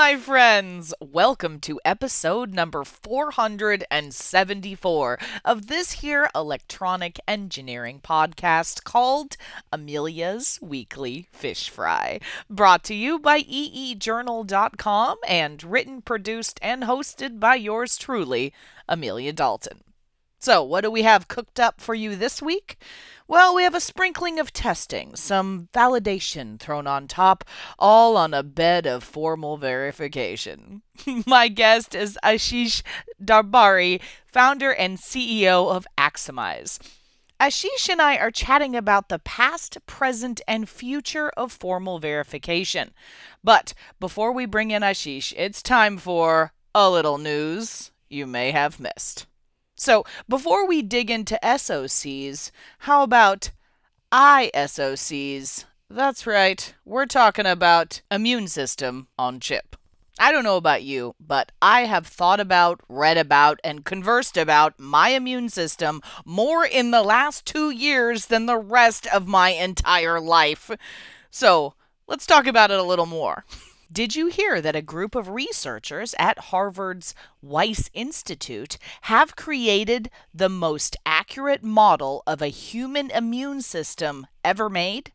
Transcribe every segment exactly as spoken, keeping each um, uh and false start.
my friends! Welcome to episode number four hundred seventy-four of this here electronic engineering podcast called Amelia's Weekly Fish Fry. Brought to you by e e journal dot com and written, produced, and hosted by yours truly, Amelia Dalton. So, what do we have cooked up for you this week? Well, we have a sprinkling of testing, some validation thrown on top, all on a bed of formal verification. My guest is Ashish Darbari, founder and C E O of Aximize. Ashish and I are chatting about the past, present, and future of formal verification. But before we bring in Ashish, it's time for a little news you may have missed. So, before we dig into S O Cs, how about I S O Cs? That's right, we're talking about immune system on chip. I don't know about you, but I have thought about, read about, and conversed about my immune system more in the last two years than the rest of my entire life. So, let's talk about it a little more. Did you hear that a group of researchers at Harvard's Weiss Institute have created the most accurate model of a human immune system ever made?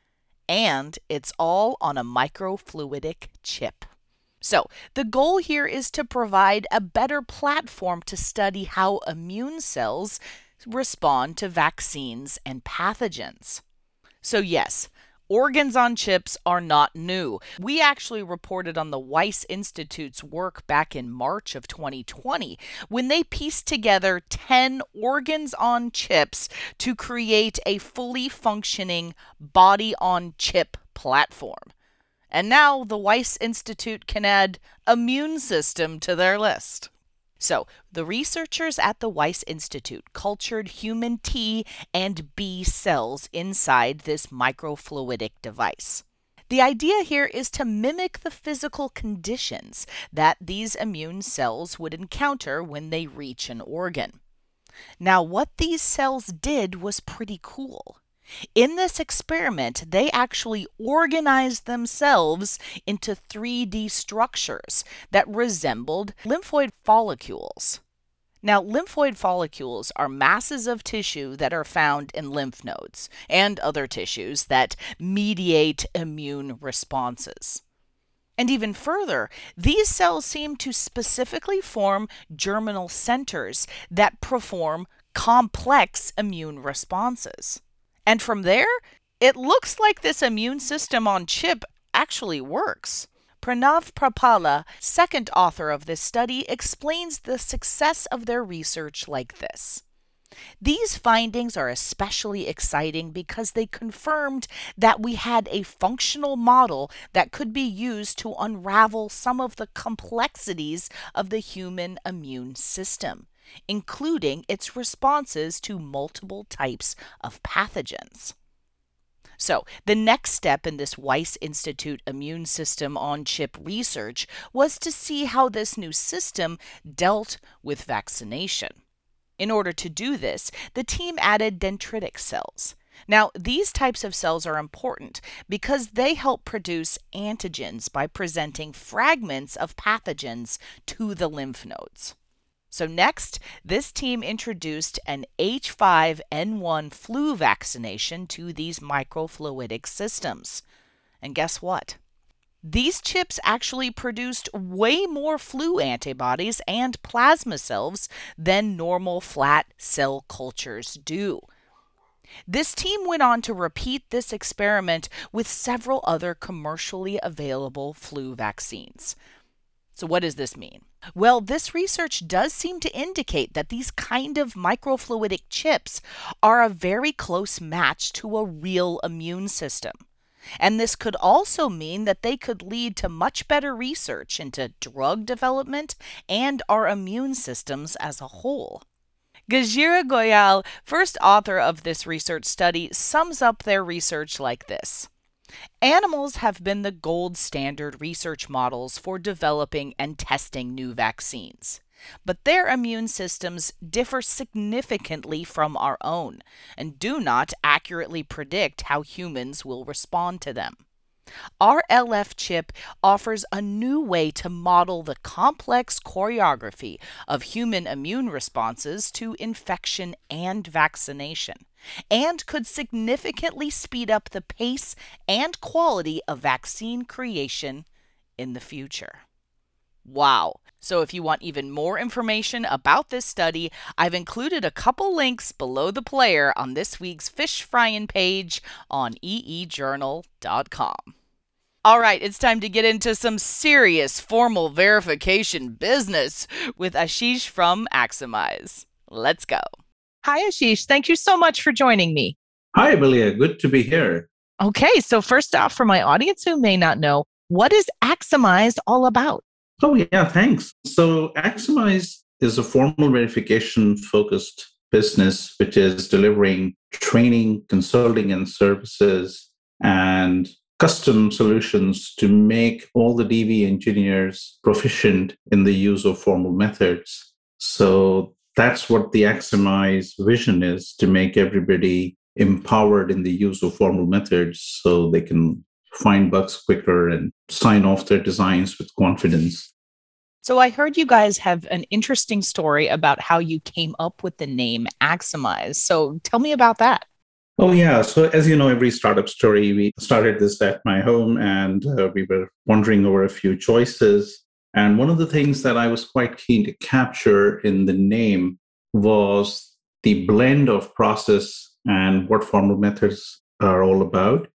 And it's all on a microfluidic chip. So, the goal here is to provide a better platform to study how immune cells respond to vaccines and pathogens. So yes, organs on chips are not new. We actually reported on the Weiss Institute's work back in March of twenty twenty when they pieced together ten organs on chips to create a fully functioning body-on-chip platform. And now the Weiss Institute can add immune system to their list. So, the researchers at the Weiss Institute cultured human T and B cells inside this microfluidic device. The idea here is to mimic the physical conditions that these immune cells would encounter when they reach an organ. Now, what these cells did was pretty cool. In this experiment, they actually organized themselves into three D structures that resembled lymphoid follicles. Now, lymphoid follicles are masses of tissue that are found in lymph nodes and other tissues that mediate immune responses. And even further, these cells seem to specifically form germinal centers that perform complex immune responses. And from there, it looks like this immune system on chip actually works. Pranav Prapala, second author of this study, explains the success of their research like this. These findings are especially exciting because they confirmed that we had a functional model that could be used to unravel some of the complexities of the human immune system, including its responses to multiple types of pathogens. So, the next step in this Weiss Institute immune system on chip research was to see how this new system dealt with vaccination. In order to do this, the team added dendritic cells. Now, these types of cells are important because they help produce antigens by presenting fragments of pathogens to the lymph nodes. So next, this team introduced an H five N one flu vaccination to these microfluidic systems. And guess what? These chips actually produced way more flu antibodies and plasma cells than normal flat cell cultures do. This team went on to repeat this experiment with several other commercially available flu vaccines. So what does this mean? Well, this research does seem to indicate that these kind of microfluidic chips are a very close match to a real immune system. And this could also mean that they could lead to much better research into drug development and our immune systems as a whole. Gajira Goyal, first author of this research study, sums up their research like this. Animals have been the gold standard research models for developing and testing new vaccines, but their immune systems differ significantly from our own and do not accurately predict how humans will respond to them. R L F chip offers a new way to model the complex choreography of human immune responses to infection and vaccination, and could significantly speed up the pace and quality of vaccine creation in the future. Wow. So if you want even more information about this study, I've included a couple links below the player on this week's Fish Frying page on e e journal dot com. All right, it's time to get into some serious formal verification business with Ashish from Aximize. Let's go. Hi, Ashish. Thank you so much for joining me. Hi, Amelia. Good to be here. Okay, so first off, for my audience who may not know, what is Aximize all about? Oh, yeah, thanks. So, Aximize is a formal verification focused business which is delivering training, consulting, and services and custom solutions to make all the D V engineers proficient in the use of formal methods. So, that's what the Aximize vision is, to make everybody empowered in the use of formal methods so they can find bugs quicker and sign off their designs with confidence. So I heard you guys have an interesting story about how you came up with the name Aximize. So tell me about that. Oh, yeah. So, as you know, every startup story, we started this at my home and uh, we were wondering over a few choices. And one of the things that I was quite keen to capture in the name was the blend of process and what formal methods are all about.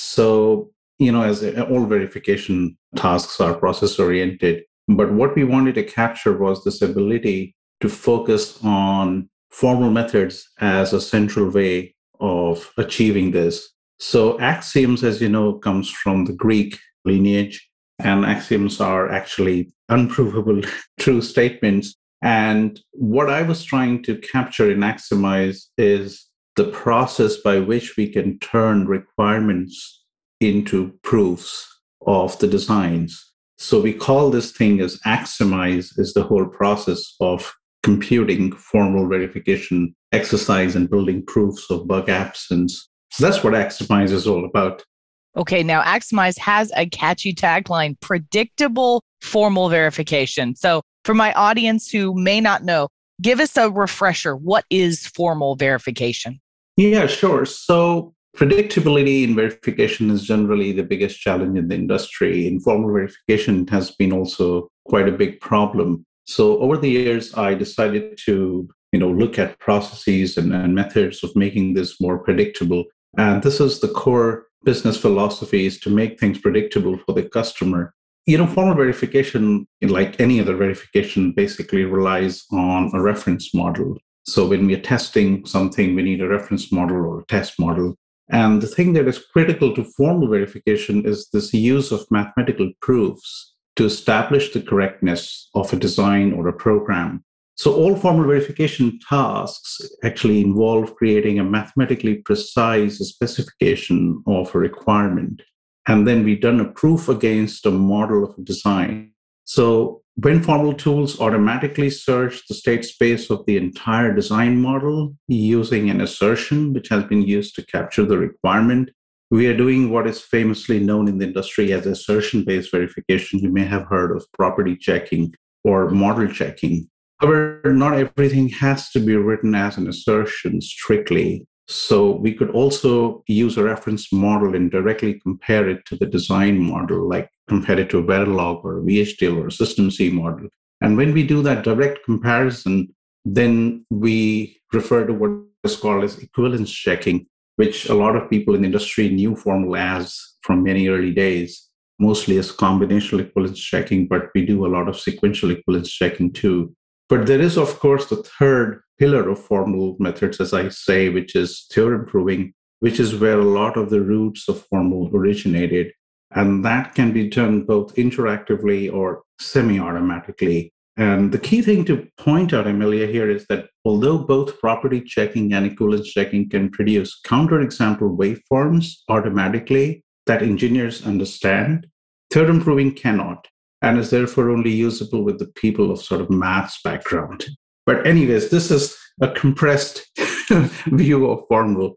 So, you know, as all verification tasks are process oriented, but what we wanted to capture was this ability to focus on formal methods as a central way of achieving this. So, axioms, as you know, comes from the Greek lineage, and axioms are actually unprovable true statements. And what I was trying to capture in Aximize is the process by which we can turn requirements into proofs of the designs. So we call this thing as Aximize, is the whole process of computing formal verification exercise and building proofs of bug absence. So that's what Aximize is all about. Okay, now Aximize has a catchy tagline, predictable formal verification. So for my audience who may not know, give us a refresher. What is formal verification? Yeah, sure. So predictability in verification is generally the biggest challenge in the industry. In formal verification, it has been also quite a big problem. So over the years, I decided to, you know, look at processes and, and methods of making this more predictable. And this is the core business philosophy, is to make things predictable for the customer. You know, formal verification, like any other verification, basically relies on a reference model. So when we're testing something, we need a reference model or a test model. And the thing that is critical to formal verification is this use of mathematical proofs to establish the correctness of a design or a program. So all formal verification tasks actually involve creating a mathematically precise specification of a requirement. And then we done a proof against a model of a design. So when formal tools automatically search the state space of the entire design model using an assertion, which has been used to capture the requirement, we are doing what is famously known in the industry as assertion-based verification. You may have heard of property checking or model checking. However, not everything has to be written as an assertion strictly. So we could also use a reference model and directly compare it to the design model, like compare it to a Verilog or a V H D L or a System C model. And when we do that direct comparison, then we refer to what is called as equivalence checking, which a lot of people in the industry knew formal as from many early days, mostly as combinational equivalence checking, but we do a lot of sequential equivalence checking too. But there is, of course, the third pillar of formal methods, as I say, which is theorem proving, which is where a lot of the roots of formal originated. And that can be done both interactively or semi-automatically. And the key thing to point out, Amelia, here is that although both property checking and equivalence checking can produce counterexample waveforms automatically that engineers understand, theorem proving cannot, and is therefore only usable with the people of sort of maths background. But anyways, this is a compressed view of formal.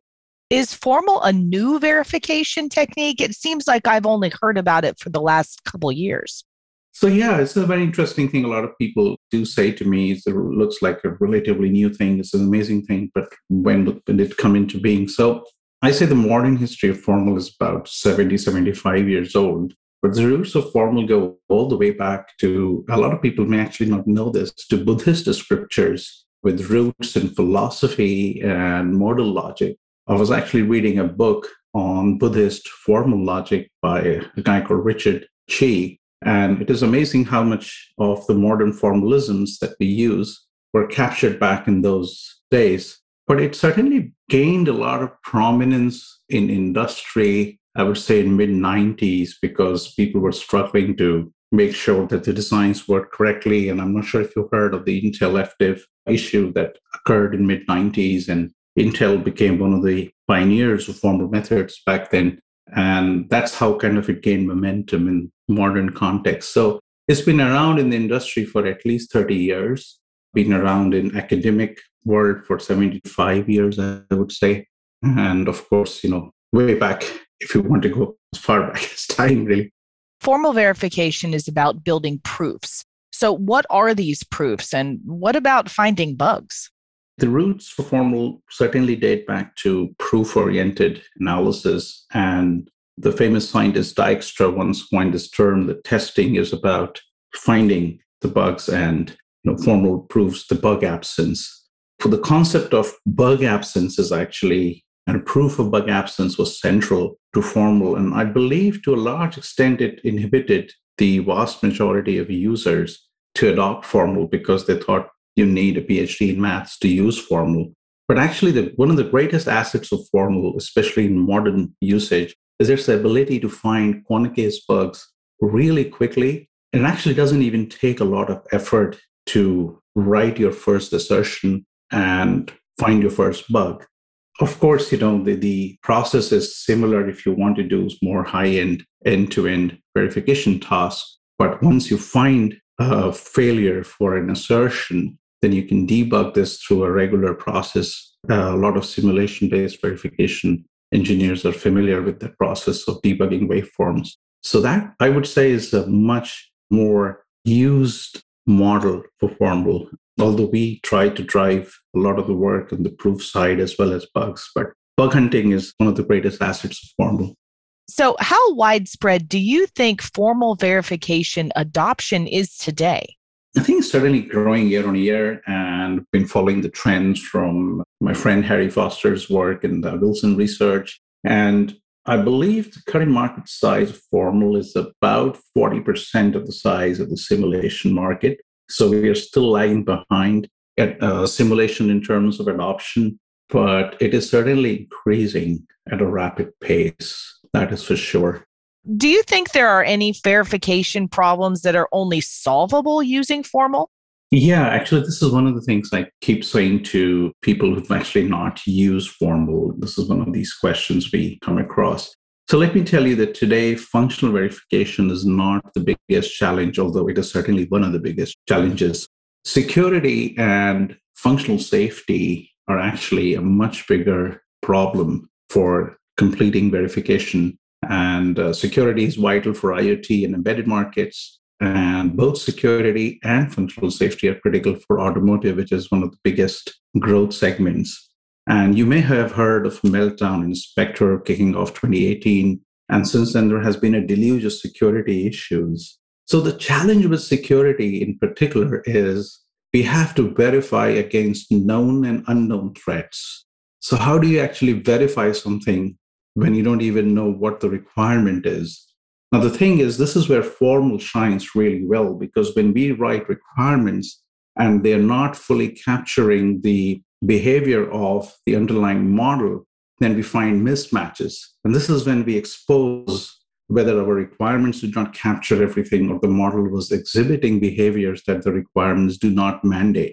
Is formal a new verification technique? It seems like I've only heard about it for the last couple years. So yeah, it's a very interesting thing. A lot of people do say to me, it looks like a relatively new thing. It's an amazing thing, but when, when did it come into being? So I say the modern history of formal is about seventy, seventy-five years old. But the roots of formal go all the way back to, a lot of people may actually not know this, to Buddhist scriptures with roots in philosophy and modal logic. I was actually reading a book on Buddhist formal logic by a guy called Richard Chi. And it is amazing how much of the modern formalisms that we use were captured back in those days. But it certainly gained a lot of prominence in industry, I would say in mid nineties, because people were struggling to make sure that the designs worked correctly. And I'm not sure if you heard of the Intel F div issue that occurred in mid nineties, and Intel became one of the pioneers of formal methods back then. And that's how kind of it gained momentum in modern context. So it's been around in the industry for at least thirty years, been around in academic world for seventy-five years, I would say. And of course, you know, way back, if you want to go as far back as time, really. Formal verification is about building proofs. So what are these proofs, and what about finding bugs? The roots for formal certainly date back to proof-oriented analysis. And the famous scientist Dijkstra once coined this term that testing is about finding the bugs, and you know, formal proves the bug absence. For the concept of bug absence is actually, and proof of bug absence was central to formal. And I believe to a large extent it inhibited the vast majority of users to adopt formal because they thought you need a PhD in maths to use formal. But actually, the, one of the greatest assets of formal, especially in modern usage, is its ability to find corner case bugs really quickly. It actually doesn't even take a lot of effort to write your first assertion and find your first bug. Of course, you know, the, the process is similar if you want to do more high-end end-to-end verification tasks. But once you find a failure for an assertion, then you can debug this through a regular process. Uh, a lot of simulation-based verification engineers are familiar with the process of debugging waveforms. So that, I would say, is a much more used model for formal, although we try to drive a lot of the work on the proof side as well as bugs. But bug hunting is one of the greatest assets of formal. So how widespread do you think formal verification adoption is today? I think it's certainly growing year on year, and been following the trends from my friend Harry Foster's work in the Wilson Research. And I believe the current market size of formal is about forty percent of the size of the simulation market. So we are still lagging behind at uh, simulation in terms of adoption, but it is certainly increasing at a rapid pace. That is for sure. Do you think there are any verification problems that are only solvable using formal? Yeah, actually, this is one of the things I keep saying to people who've actually not used formal. This is one of these questions we come across. So let me tell you that today, functional verification is not the biggest challenge, although it is certainly one of the biggest challenges. Security and functional safety are actually a much bigger problem for completing verification. And uh, security is vital for IoT and embedded markets. And both security and functional safety are critical for automotive, which is one of the biggest growth segments. And you may have heard of Meltdown and Spectre kicking off twenty eighteen. And since then, there has been a deluge of security issues. So the challenge with security in particular is we have to verify against known and unknown threats. So how do you actually verify something when you don't even know what the requirement is? Now, the thing is, this is where formal shines really well, because when we write requirements and they're not fully capturing the behavior of the underlying model, then we find mismatches. And this is when we expose whether our requirements did not capture everything or the model was exhibiting behaviors that the requirements do not mandate.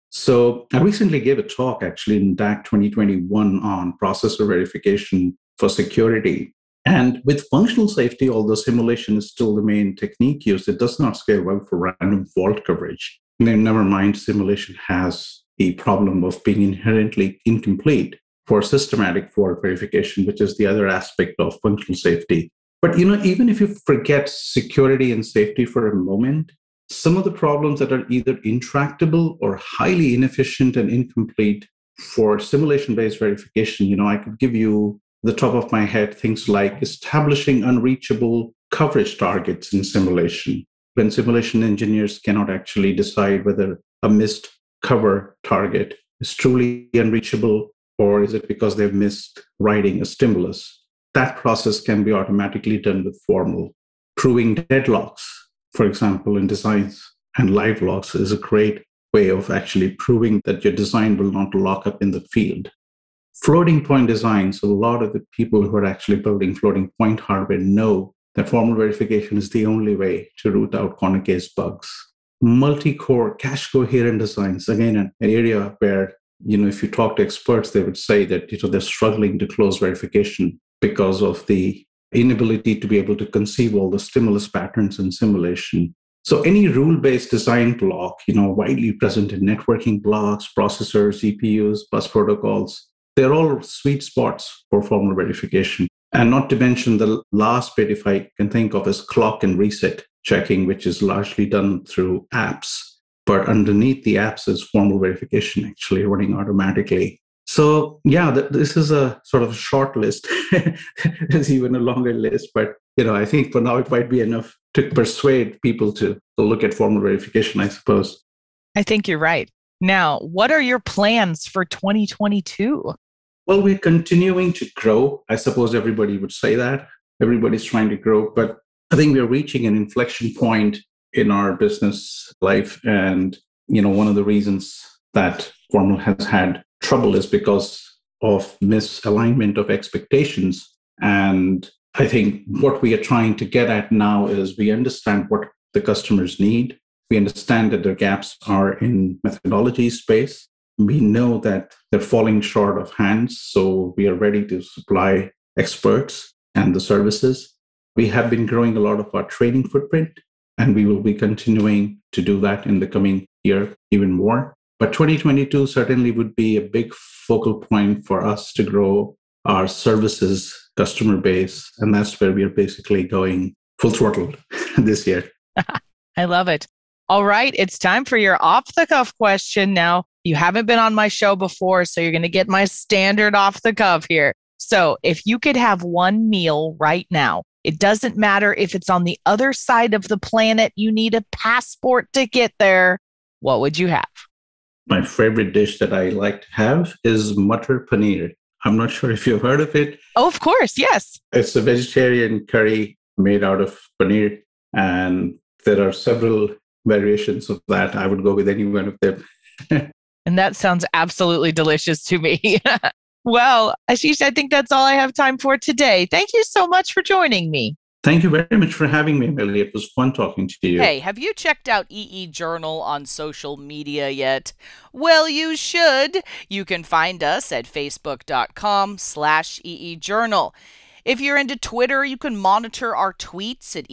So I recently gave a talk actually in D A C twenty twenty-one on processor verification for security. And with functional safety, although simulation is still the main technique used, it does not scale well for random fault coverage. And then never mind, simulation has the problem of being inherently incomplete. for systematic fault verification, which is the other aspect of functional safety. But you know, even if you forget security and safety for a moment, some of the problems that are either intractable or highly inefficient and incomplete for simulation-based verification, you know, I could give you the top of my head things like establishing unreachable coverage targets in simulation. When simulation engineers cannot actually decide whether a missed cover target is truly unreachable, or is it because they've missed writing a stimulus? That process can be automatically done with formal. Proving deadlocks, for example, in designs and live locks is a great way of actually proving that your design will not lock up in the field. Floating point designs, a lot of the people who are actually building floating point hardware know that formal verification is the only way to root out corner case bugs. Multi-core cache coherent designs, again, an area where, you know, if you talk to experts, they would say that, you know, they're struggling to close verification because of the inability to be able to conceive all the stimulus patterns in simulation. So any rule-based design block, you know, widely present in networking blocks, processors, C P Us, bus protocols, they're all sweet spots for formal verification. And not to mention the last bit, if I can think of, is clock and reset checking, which is largely done through apps. But underneath the apps is formal verification actually running automatically. So yeah, th- this is a sort of a short list. There's even a longer list, but you know, I think for now it might be enough to persuade people to, to look at formal verification, I suppose. I think you're right. Now, what are your plans for twenty twenty-two? Well, we're continuing to grow. I suppose everybody would say that. Everybody's trying to grow, but I think we're reaching an inflection point in our business life. And, you know, one of the reasons that Formal has had trouble is because of misalignment of expectations. And I think what we are trying to get at now is we understand what the customers need. We understand that their gaps are in methodology space. We know that they're falling short of hands, so we are ready to supply experts and the services. We have been growing a lot of our training footprint, and we will be continuing to do that in the coming year even more. But twenty twenty-two certainly would be a big focal point for us to grow our services customer base, and that's where we are basically going full throttle this year. I love it. All right, it's time for your off-the-cuff question now. You haven't been on my show before, so you're going to get my standard off-the-cuff here. So if you could have one meal right now, it doesn't matter if it's on the other side of the planet, you need a passport to get there, what would you have? My favorite dish that I like to have is Matar Paneer. I'm not sure if you've heard of it. Oh, of course, yes. It's a vegetarian curry made out of paneer, and there are several variations of that. I would go with any one of them. And that sounds absolutely delicious to me. Well, Ashish, I think that's all I have time for today. Thank you so much for joining me. Thank you very much for having me, Amelia. It was fun talking to you. Hey, have you checked out E E Journal on social media yet? Well, you should. You can find us at facebook.com slash eejournal. If you're into Twitter, you can monitor our tweets at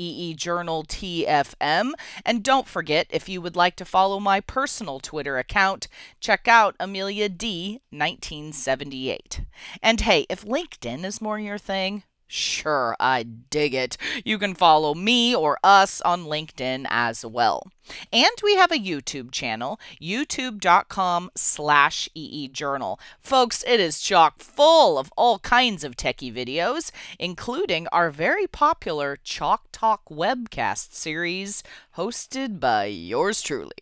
eejournaltfm. And don't forget, if you would like to follow my personal Twitter account, check out Amelia D nineteen seventy-eight. And hey, if LinkedIn is more your thing, sure, I dig it. You can follow me or us on LinkedIn as well. And we have a YouTube channel, youtube.com slash eejournal. Folks, it is chock full of all kinds of techie videos, including our very popular Chalk Talk webcast series hosted by yours truly.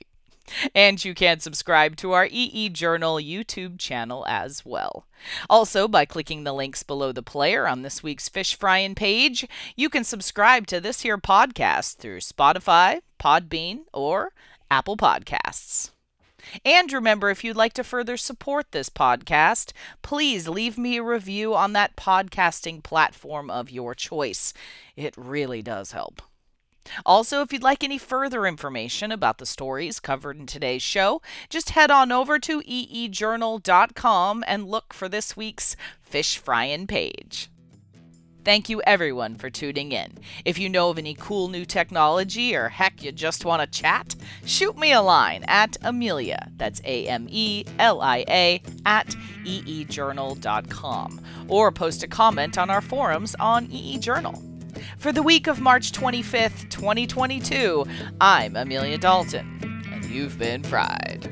And you can subscribe to our E E Journal YouTube channel as well. Also, by clicking the links below the player on this week's Fish Fryin' page, you can subscribe to this here podcast through Spotify, Podbean, or Apple Podcasts. And remember, if you'd like to further support this podcast, please leave me a review on that podcasting platform of your choice. It really does help. Also, if you'd like any further information about the stories covered in today's show, just head on over to e e journal dot com and look for this week's Fish Fryin' page. Thank you everyone for tuning in. If you know of any cool new technology or heck you just want to chat, shoot me a line at Amelia, that's A M E L I A, at e e journal dot com, or post a comment on our forums on E E Journal. For the week of March twenty-fifth, twenty twenty-two, I'm Amelia Dalton, and you've been fried.